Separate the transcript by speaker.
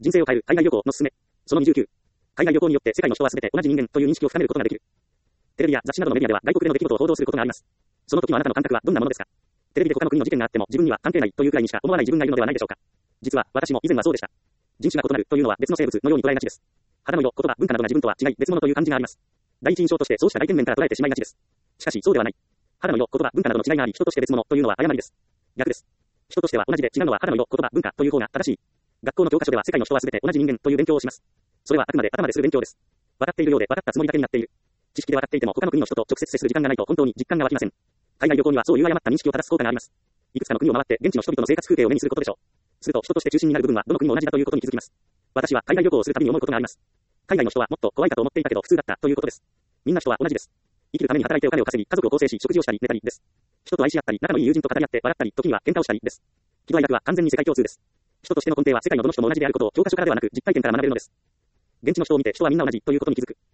Speaker 1: 人生を変える海外旅行のすすめ。その29。海外旅行によって世界の人はすべて同じ人間という認識を深めることができる。テレビや雑誌などのメディアでは外国での出来事を報道することがあります。その時のあなたの感覚はどんなものですか？テレビで他の国の事件があっても自分には関係ないというくらいにしか思わない自分がいるのではないでしょうか。実は私も以前はそうでした。人種が異なるというのは別の生物のように捉えがちです。肌の色、言葉、文化などが自分とは違い別物という感じがあります。第一印象としてそうした外見面から捉えてしまいがちです。しかしそうではない。肌の色、言葉、文化などの違いがあり人として別物というのは誤りです。逆です。人としては同じで違うのは肌の色、言葉、文化という方が正しい。学校の教科書では世界の人はすべて同じ人間という勉強をします。それはあくまで頭でする勉強です。分かっているようで分かったつもりだけになっている。知識で分かっていても他の国の人と直接接する時間がないと本当に実感が湧きません。海外旅行にはそういう誤った認識を正す効果があります。いくつかの国を回って現地の人々の生活風景を目にすることでしょう。すると人として中心になる部分はどの国も同じだということに気づきます。私は海外旅行をするたびに思うことがあります。海外の人はもっと怖いかと思っていたけど普通だったということです。みんな人は同じです。生きるために働いてお金を稼ぎ、家族を構成し、食事をしたり、寝たりです。人と愛し合ったり、仲のいい友人と語り合って笑ったり、時には喧嘩をしたりです。喜怒哀楽は完全に世界共通です。人としての根底は世界のどの人も同じであることを教科書からではなく実体験から学べるのです。現地の人を見て人はみんな同じということに気づく。